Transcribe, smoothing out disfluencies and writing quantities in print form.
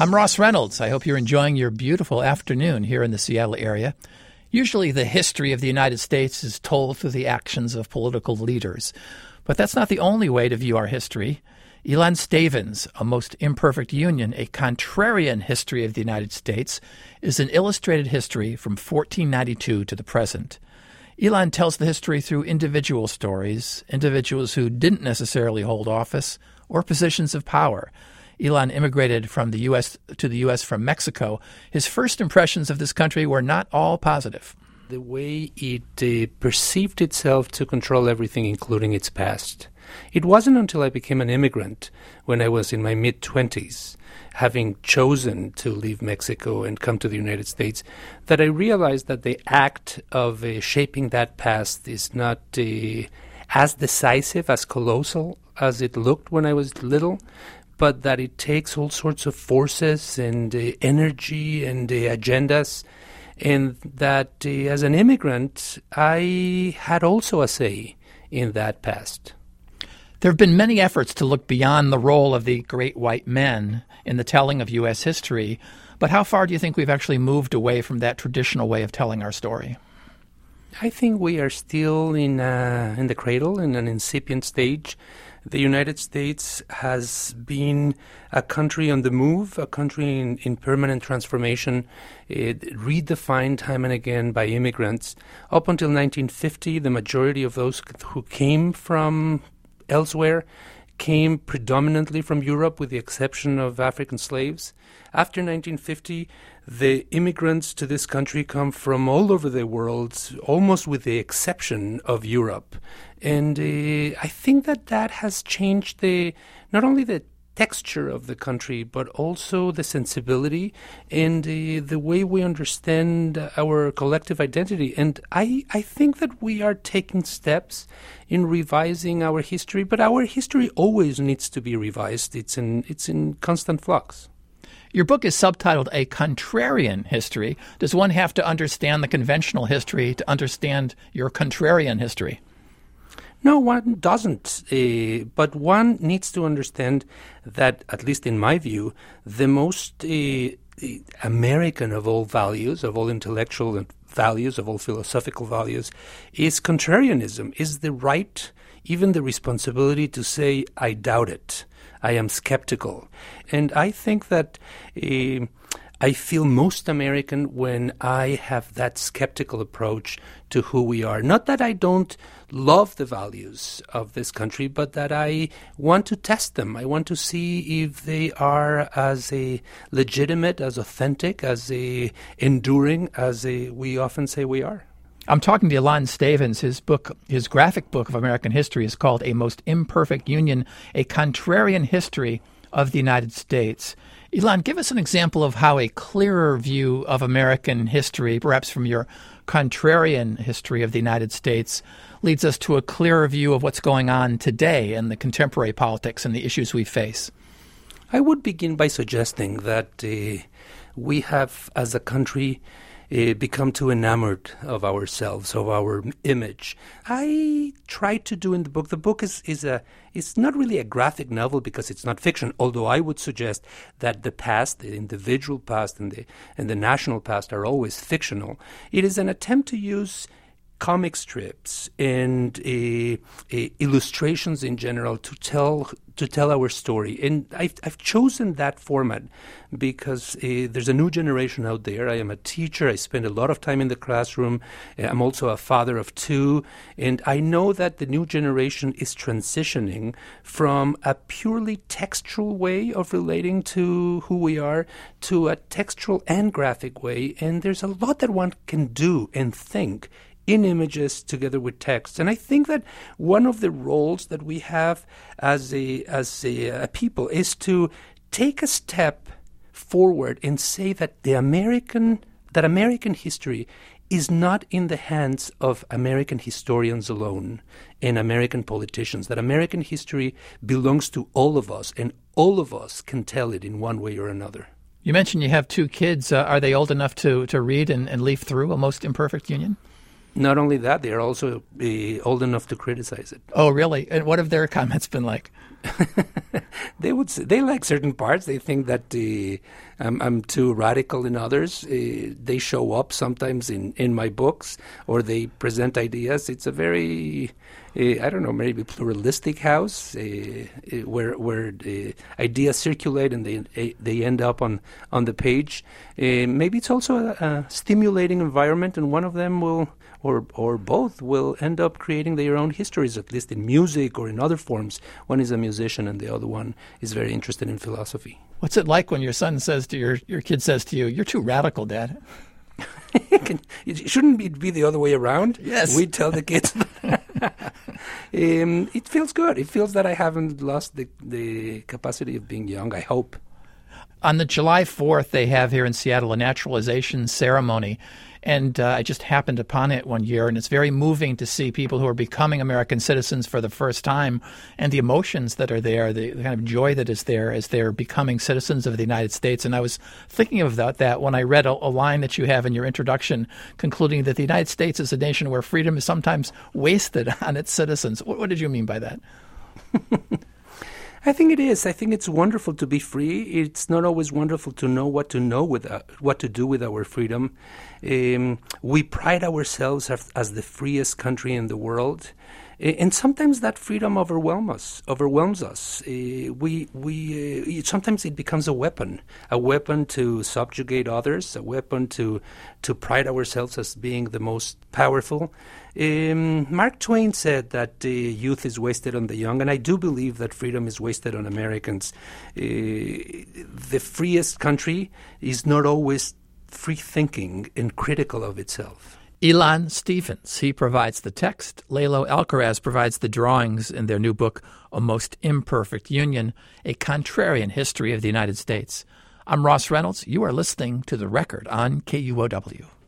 I'm Ross Reynolds. I hope you're enjoying your beautiful afternoon here in the Seattle area. Usually the history of the United States is told through the actions of political leaders. But that's not the only way to view our history. Ilan Stavins, A Most Imperfect Union, A Contrarian History of the United States, is an illustrated history from 1492 to the present. Ilan tells the history through individual stories, individuals who didn't necessarily hold office or positions of power. Ilan immigrated from the U.S. to the U.S. from Mexico. His first impressions of this country were not all positive. The way it perceived itself to control everything, including its past. It wasn't until I became an immigrant, when I was in my mid-20s, having chosen to leave Mexico and come to the United States, that I realized that the act of shaping that past is not as decisive, as colossal as it looked when I was little, but that it takes all sorts of forces and energy and agendas, and that as an immigrant, I had also a say in that past. There have been many efforts to look beyond the role of the great white men in the telling of U.S. history, but how far do you think we've actually moved away from that traditional way of telling our story? I think we are still in the cradle, in an incipient stage. The United States has been a country on the move, a country in permanent transformation, redefined time and again by immigrants. Up until 1950, the majority of those who came from elsewhere came predominantly from Europe, with the exception of African slaves. After 1950, the immigrants to this country come from all over the world, almost with the exception of Europe. And I think that has changed not only the texture of the country, but also the sensibility and the way we understand our collective identity. And I think that we are taking steps in revising our history, but our history always needs to be revised. It's in constant flux. Your book is subtitled A Contrarian History. Does one have to understand the conventional history to understand your contrarian history? No, one doesn't, but one needs to understand that, at least in my view, the most American of all values, of all intellectual values, of all philosophical values, is contrarianism, is the right, even the responsibility to say, I doubt it, I am skeptical. And I think that I feel most American when I have that skeptical approach to who we are. Not that I don't love the values of this country, but that I want to test them. I want to see if they are as legitimate, as authentic, as enduring as we often say we are. I'm talking to Ilan Stavins. His graphic book of American history is called A Most Imperfect Union, A Contrarian History of the United States. Ilan, give us an example of how a clearer view of American history, perhaps from your contrarian history of the United States, leads us to a clearer view of what's going on today in the contemporary politics and the issues we face. I would begin by suggesting that we have, as a country, become too enamored of ourselves, of our image. I try to do in the book it's not really a graphic novel because it's not fiction, although I would suggest that the past, the individual past and the national past are always fictional. It is an attempt to use comic strips and illustrations in general to tell our story. And I've chosen that format because there's a new generation out there. I am a teacher. I spend a lot of time in the classroom. I'm also a father of two. And I know that the new generation is transitioning from a purely textual way of relating to who we are to a textual and graphic way. And there's a lot that one can do and think in images together with text. And I think that one of the roles that we have as a people is to take a step forward and say that American history is not in the hands of American historians alone and American politicians, that American history belongs to all of us, and all of us can tell it in one way or another. You mentioned you have two kids. Are they old enough to read and leaf through A Most Imperfect Union? Not only that, they are also old enough to criticize it. Oh, really? And what have their comments been like? They like certain parts. They think that I'm too radical in others. They show up sometimes in my books, or they present ideas. It's a very, I don't know, maybe pluralistic house where ideas circulate and they end up on the page. Maybe it's also a stimulating environment, and one of them will, or both, will end up creating their own histories, at least in music or in other forms. One is a musician and the other one is very interested in philosophy. What's it like when your son says to your kid says to you, "You're too radical, Dad"? Shouldn't it be the other way around? Yes. We tell the kids. It feels good. It feels that I haven't lost the capacity of being young, I hope. On the July 4th, they have here in Seattle a naturalization ceremony, and I just happened upon it one year, and it's very moving to see people who are becoming American citizens for the first time and the emotions that are there, the kind of joy that is there as they're becoming citizens of the United States. And I was thinking about that when I read a line that you have in your introduction concluding that the United States is a nation where freedom is sometimes wasted on its citizens. What did you mean by that? I think it is. I think it's wonderful to be free. It's not always wonderful to know what to do with our freedom. We pride ourselves as the freest country in the world, and sometimes that freedom overwhelms us. Sometimes it becomes a weapon to subjugate others, a weapon to pride ourselves as being the most powerful. Mark Twain said that youth is wasted on the young, and I do believe that freedom is wasted on Americans. The freest country is not always free-thinking and critical of itself. Ilan Stevens, he provides the text. Lalo Alcaraz provides the drawings in their new book, A Most Imperfect Union, A Contrarian History of the United States. I'm Ross Reynolds. You are listening to The Record on KUOW.